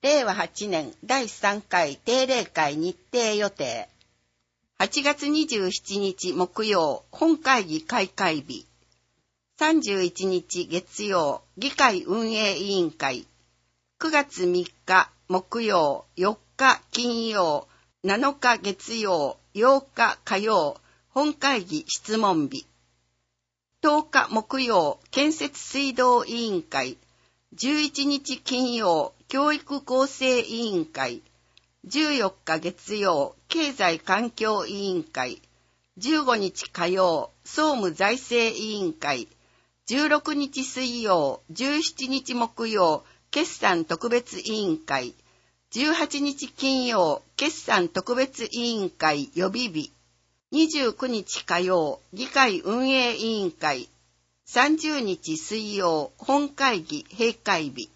令和8年第3回定例会日程予定。8月27日木曜、本会議開会日。31日月曜、議会運営委員会。9月3日木曜、4日金曜、7日月曜、8日火曜、本会議質問日。10日木曜、建設水道委員会。11日金曜、教育構成委員会。14日月曜、経済環境委員会。15日火曜、総務財政委員会。16日水曜、17日木曜、決算特別委員会。18日金曜、決算特別委員会予備日。29日火曜、議会運営委員会。30日水曜、本会議閉会日。